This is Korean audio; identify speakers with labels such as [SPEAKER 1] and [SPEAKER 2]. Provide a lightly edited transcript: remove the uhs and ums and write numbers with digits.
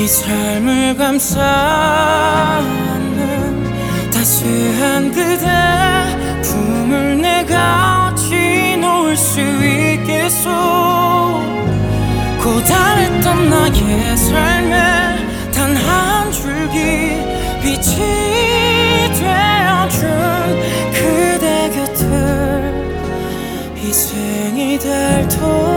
[SPEAKER 1] 삶을 감싸는 따스한 그대 품을 내가 어찌 놓을 수 있겠소. 고단했던 나의 삶에 단 한 줄기 빛이 되어준 그대 곁을 희생이 될 터